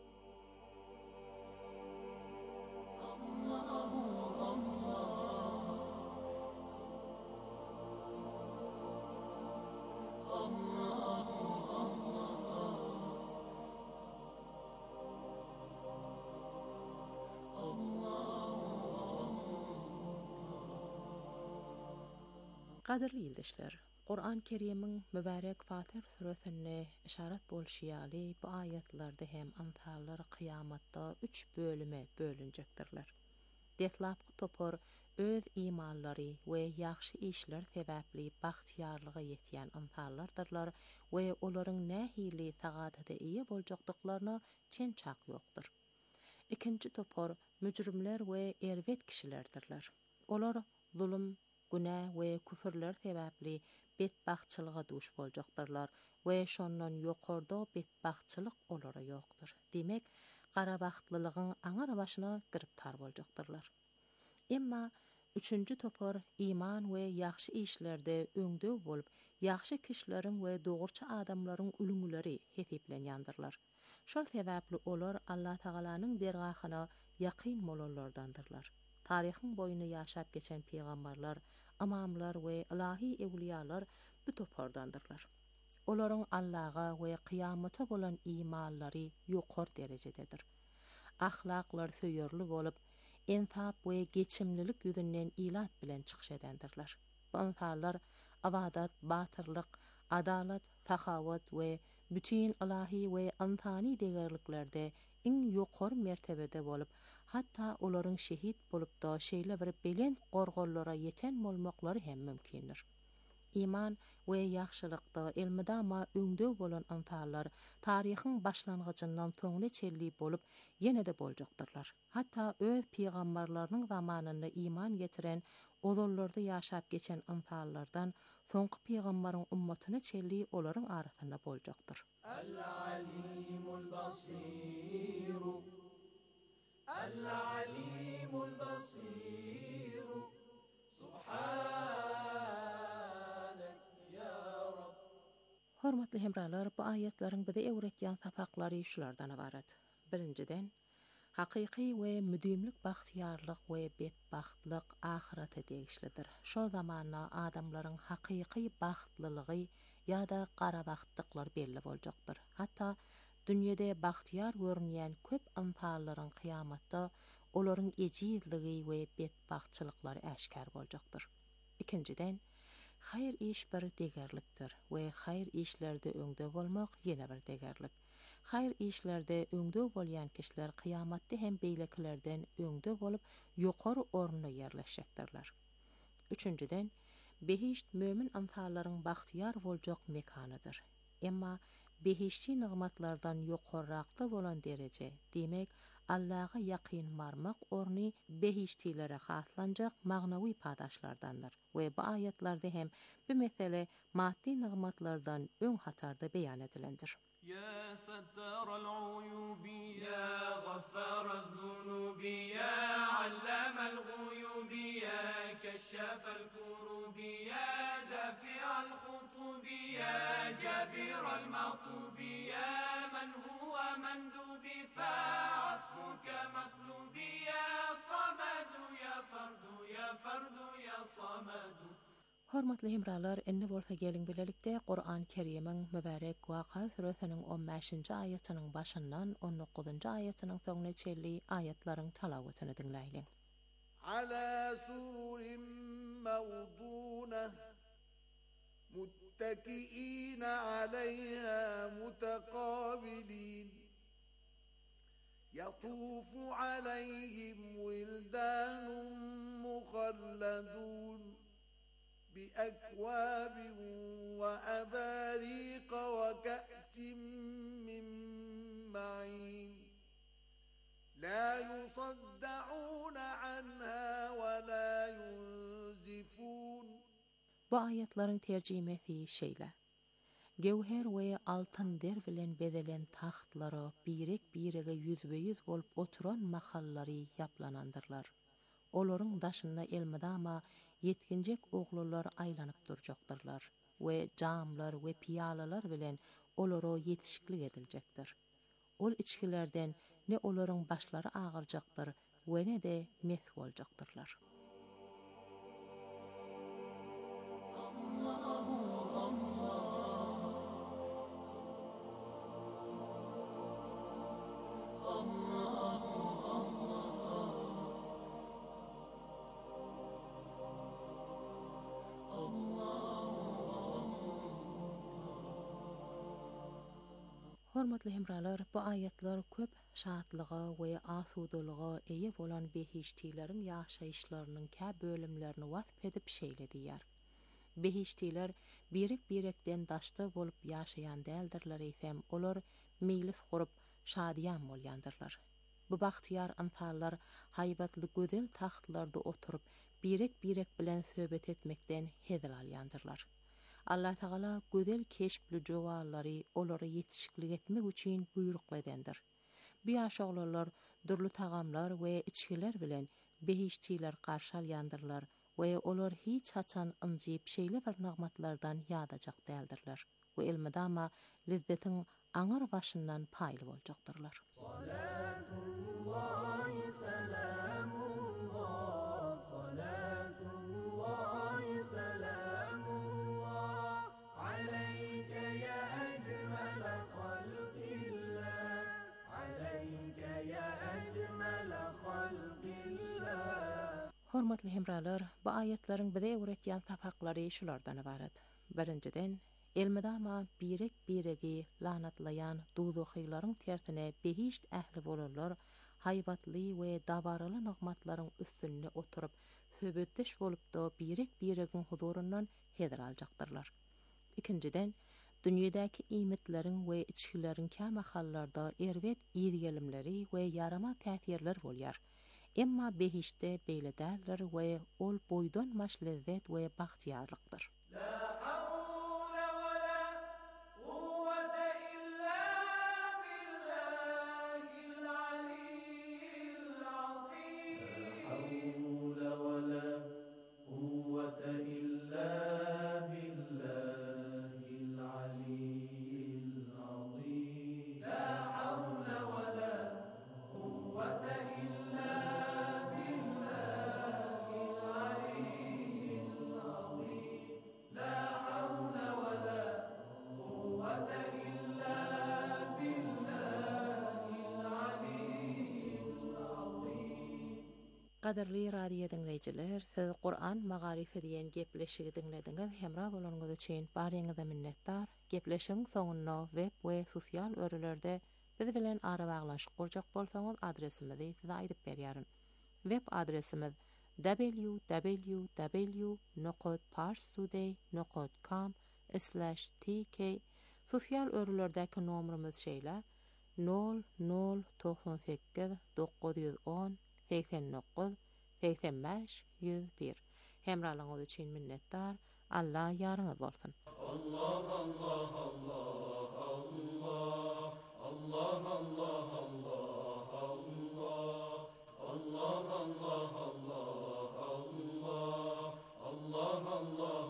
Qadirli ýoldaşlar, Qur'an Kerimiň mübarek Fatir suresyne işaret bolşýaly bu ayetlerde hem antallar kıyamatda 3 bölüme bölünjekdirler. Detlapky topor öz imanlary we ýaxşy işler sebäpli baxtiyarlyga ýetýän antallardyrlar we olaryň nähili tagadaty iýe boljakdyklaryna çen çak ýokdur. Ikinji topor mücrimler we erwet kişilerdirler. Olar zulüm, günah we küfürler sebäpli betbaxtçylyga duş boljaktyrlar we şondan ýokarda betbaxtçylyk olara ýokdur. Demek, garabaxtlylygyň aňar başyna giriptar boljaktyrlar. Emma üçünji topar iman we ýaxşy işlerde öňdöw bolup, ýaxşy kişileriň we dogurçy adamlaryň ulumlary hesiplenýändyrlar. Şol sebäpli olar Allah Tagalanyň dergahyna ýaqyn bolanlardandyrlar. Taryhyň boýuny ýaşap geçen peýgamberler, amamlar we ilahi ewliýalar bu topardandyrlar. Olaryň Allah'a we kıyamata bolan imanlary ýokar derejededir. Ahlaklar söýerli bolup, ensap we geçimlilik ýüzünden ilat bilen çykyş edendirler. Bu insanlar abadat, batyrlyk, adalat, tahawat we bütün ilahi we antani degerliklerde iň ýokary mertebede bolup, hatta olaryň şehit bolup da şeýle bir belent gorgollara ýeten bolmaklary hem mümkindir. İman we ýaxşylykda elmidama öňdöw bolan antarlar taryhyň başlangıjyndan soňra çelli bolup ýene-de boljaktyrlar. Hatta öz peýgamberläriniň zamanyny iman getiren, ozallarda ýaşap geçen antarlardan soňky peýgamberiň ummatyna çelli olaryň arasynda boljakdyr. Al-alimul basir, al-alimul basir, Hormatly hemralar, bu ayetlerin bize öwretýän sapaklary şulardan ibaret. Birinciden, hakyky we müdümlik baxtiyarlyk we betbaxtlyk ahirete degişlidir. Şol zamanna adamlaryň hakyky baxtlylygy ýa-da garabaxtlyklar belli boljakdyr. Hatta dünýede baxtiyar görünýän köp antarlaryň kıyamatda olaryň ejizligi we betbaxtçylyklary äşkar boljakdyr. Ikinciden, hayır iş bir degerlikdir we hayır işlerde öňde bolmak ýene bir degerlik. Hayır işlerde öňde bolýan kişiler kıyamatda hem beýlekilerden öňde bolup ýokary orna ýerleşjekdirler. Üçünciden, behişt mömin antarlaryň baxtiyar boljak mekanydyr. Emma behişti nigmatlardan ýokarrakda bolan derece, demek Allah'a ýaqyn marmak orny behiştilere haslanjak magnawy padaşlardandyr. We bu ayetlerde hem bu mesele maddi nigmatlardan öň hatarda beýan edilendir. يا ستار العيوب يا غفار الذنوب يا علام الغيوب يا كشاف الكروب يا دافع الخطوب يا جابر المغضوب يا من هو مندوب فعفوك مطلوب يا صمد يا فرد يا فرد يا صمد. Hormatly hemralar, enne bolsa gelin bilelikde Qur'an-ı Kerim'in mübarek Waqa suresiniň 15-nji aýatynyň başyndan 19-njy aýatynyň soňuna çelli aýatlaryň talawatyny dinleýin. Ala sururin mawdunah muttaki'ina 'alayha mutaqabilin yatufu 'alayhim wildanun mukhalladun بأكواب وأباريق وكأس من معين لا يصدعون عنها ولا ينزفون. Bu ayetlerin tercümesi şeýle. Gewher we altyn der bilen bedelen taxtlary birek-birege ýüzbe-ýüz bolup oturan mahallary yaplanandyrlar. Olaryň daşynda elmidama yetkinjek oglular aýlanyp durjaktyrlar we jamlar we piyalalar bilen olary ýetişiklik ediljekdir. Ol içkilerden ne olaryň başlary ağırjakdyr we ne de meth boljaktyrlar. Hormatly hemralar, bu ayetler köp şatlyga we asudalyga eýe bolan behiştileriň ýaşaýyşlarynyň kä bölümlerini wasp edip şeýledýär. Behiştiler birek-birekden daşda bolup ýaşaýan däldirler eýsem, olar meýlis gurup şadyan bolýandyrlar. Bu bahtiyar antallar haybatlı gözel tahtlarda oturup birek bilen söhbet etmekten hedil alýandyrlar. Allah Taala gözel keşpli jowallary olary yetişiklik etmek üçin buyruk edendir. Bu ýaşaglar durly tagamlar we içkiler bilen behişçiler garşy alýandyrlar we olar hiç haçan ynjyp şeýle bir nagmatlardan ýadajak däldirler. Bu ilmidama lezzetin aňar başyndan paýly boljaktyrlar. Hormatly hemralar, bu ayetlerin bize öğretýän sapaklary şulardan ibaret. Birinciden, elmidama biregi lanatlayan dozohylaryň tertine behişt ähli bolarlar, haybatly we dabaraly nagmatlaryň üstünde oturup söhbetdeş bolup da biregiň huzurundan hedil aljaktyrlar. İkinciden, dünýädäki iýmetleriň we içkileriň käme hallarda erwet ýergelimleri we yarama täsirler bolýar. Emma behişte beýle däldir we ol boýdan maş lezzet we bagtýarlykdyr. Qadarly radio dinleyijiler, siz Qur'an Magarifi diýen gepleşigi dinlediňiz. Hemra bolanyňyz üçin barýaňyza minnetdar. Gepleşigiň soňunda web we sosial örelerde biz bilen ara baglanşyk kurjak bolsaňyz adresimizi size aýdyp berýärin. Web adresimiz www.parstoday.com/tk. Sosial örelerdäki nomerimiz şeýle 0098 910 89-85-101. Hemralaňyz üçin minnetdar. Allah ýaryňyz bolsun. Allah Allah Allah Allah Allah Allah Allah Allah Allah Allah Allah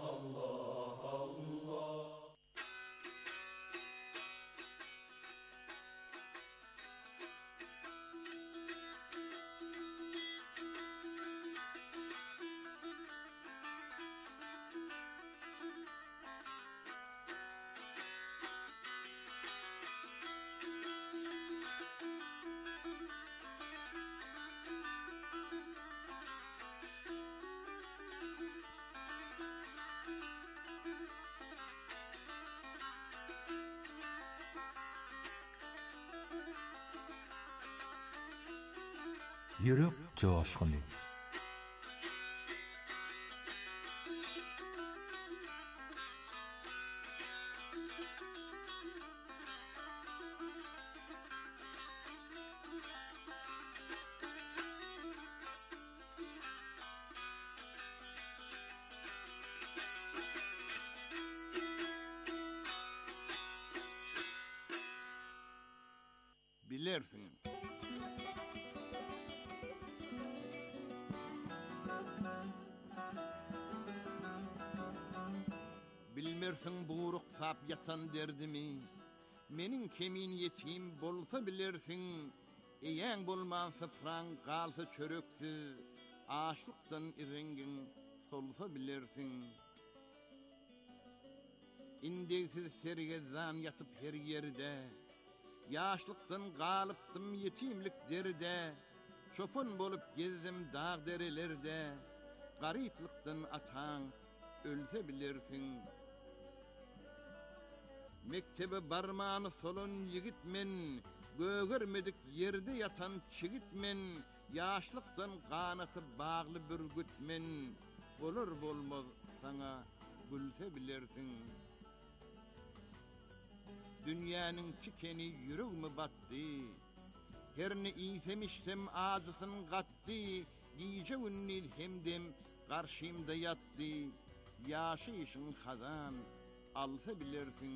Yürek coşkunu. Bilersin. Bilmersin buğruk sap yatan derdimi, menin kemin yetim bolsa bilersin, eýen bolman sıfran galsa çöröksiz, aşlıktan irengin solsa bilersin. İndegsiz sergezan yatıp her yerde, yaşlıktan galıptım yetimlik derde, çopun bolup gezdim dağ derelerde, gariplikten atan ölse bilirsin. Mektebe barmağını solun yigitmen, gögürmedik yerde yatan çigitmen, yaşlıktan kanatı bağlı bürgütmen, olur bolmaz sana gülse bilirsin. Dünyanın tikeni yüreğime battı, Herni isemişsem ağzısın qattı, giyce ünnid hemdem qarşımda yattı. Yaşı işin xazan, alsa bilirsin.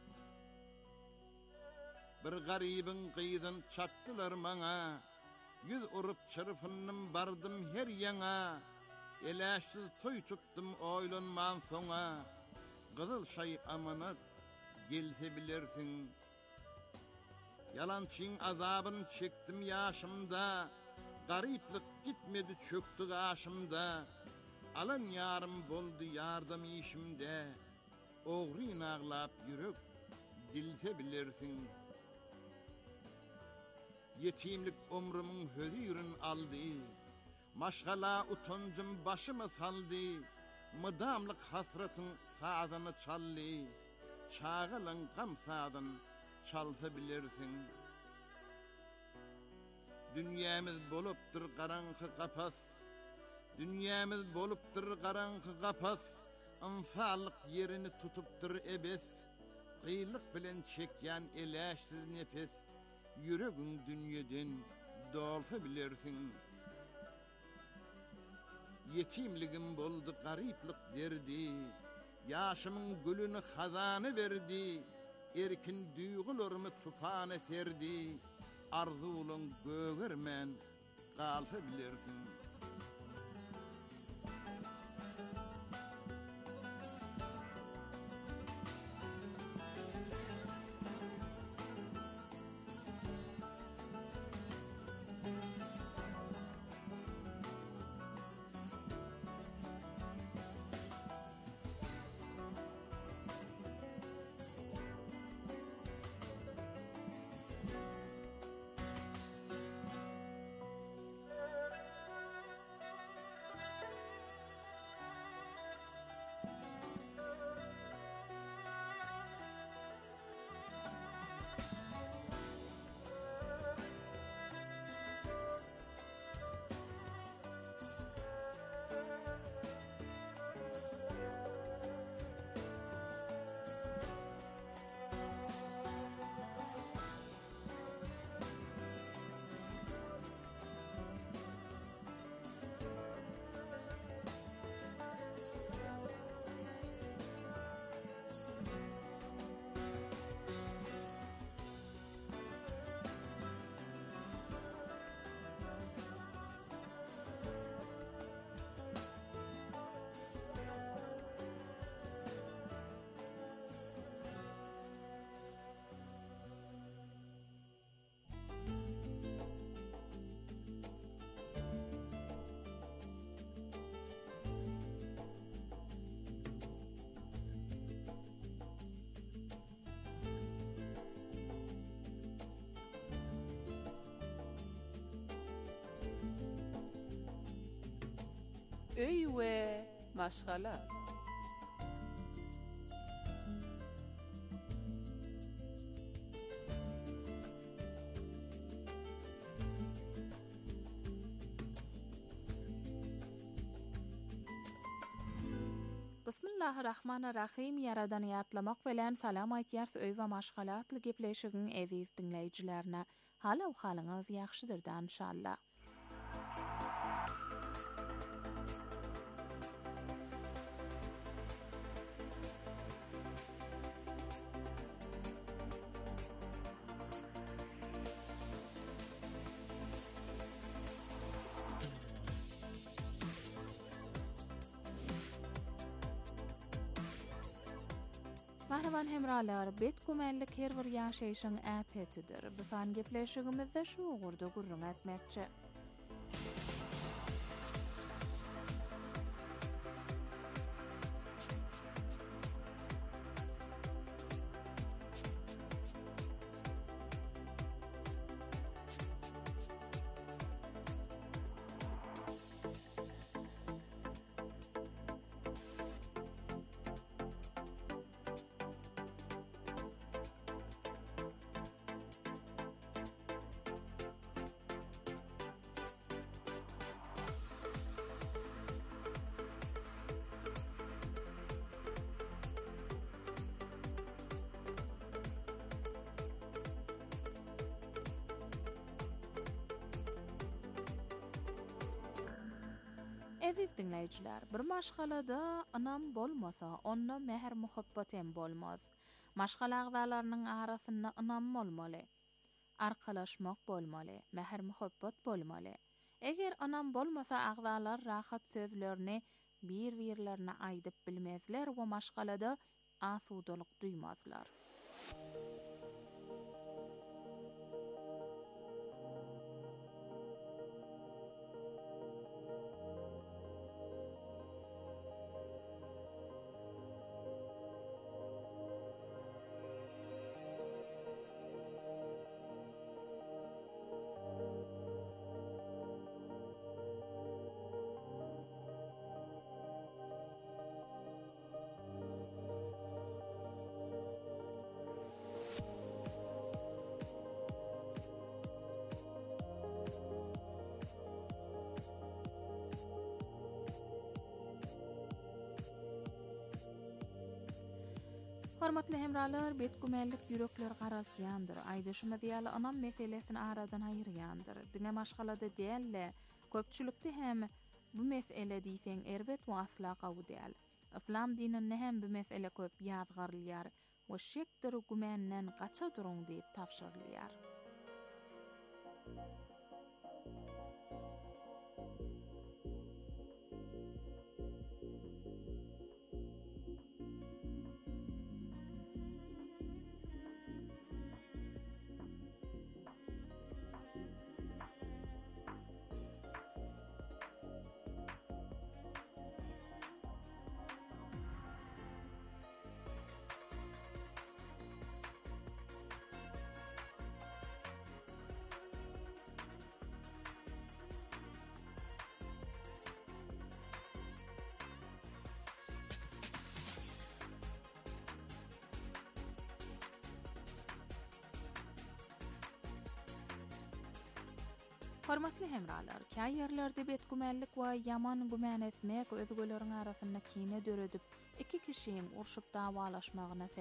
Bir garibin qıydın çattılar mana, yüz urup çırpınım bardım her yana. Eläşsiz toy tuttum oylanman soňa, Qızıl şay amanat gelse bilirsin. Yalançın azabın çektim yaşımda, gariplik gitmedi çöktü aşımda. Alan yarım boldu yardım işimde, oğrin ağlap yürük dilse bilirsin. Yetimlik ömrümün hözürün aldı, maşgala utoncum başıma saldı. Mıdamlık hasretin sazını çaldı, çağılan gam sazın çalsa bilirsin. Dünyamız bolupdur qarankı qapas, dünyamız bolupdur qarankı qapas. Ansallık yerini tutupdur ebes, qıylık bilen çekyan eläşsiz nefes. Yüreğin dünyadan dolsa bilirsin. Yetimligim boldu gariplik derdi, yaşımın gülünü xazanı verdi. Erkin duygularımı tufana serdi, arzulun göğürmen qalsa bilirsin. Öy ve maşgala. Bismillahirrahmanirrahim. Yaradan ýatlamak bilen salam aýtýar öý we maşgalatly gepleşigiň eziz dinleýijilerine. Halaw halyňyz ýaxşydyr da inşallah. Mahraman hemralar, bet gümenlik her bir ýaşaýyşyň äpetidir. Bu san gepleşigimizde şu ugurda gurrun etmekçi. Äziz dinleyijiler, bir maşgalada anam bolmasa, onna mehr muhabbat hem bolmaz. Maşgal agdalarynyň arasynda anam bolmaly. Arkalaşmak bolmaly, mehr muhabbat bolmaly. Eger anam bolmasa agdalar rahat sözlerini bir-birlerine aýdyp bilmezler we maşgalada asudalyk duýmazlar. Hormatly hemralar, betgümellik ýürekler garalsýandyr. Aýdyşyma diýäli anam meselesini aradan aýyrýandyr. Diňe maşgalada diýälle, köpçülikde hem bu mesele diýseň erbet we asla gawy diýäl. Islam dininde hem bu mesele köp ýazgarylýar we şekdir gümenden gaça duruň diýip tapşyrylýar. Hormatly hemralar, käy ýerlerde betgümellik we ýaman gümän etmek özgöleriň arasynda kine döredip iki kişiň urşup dawalaşmagyna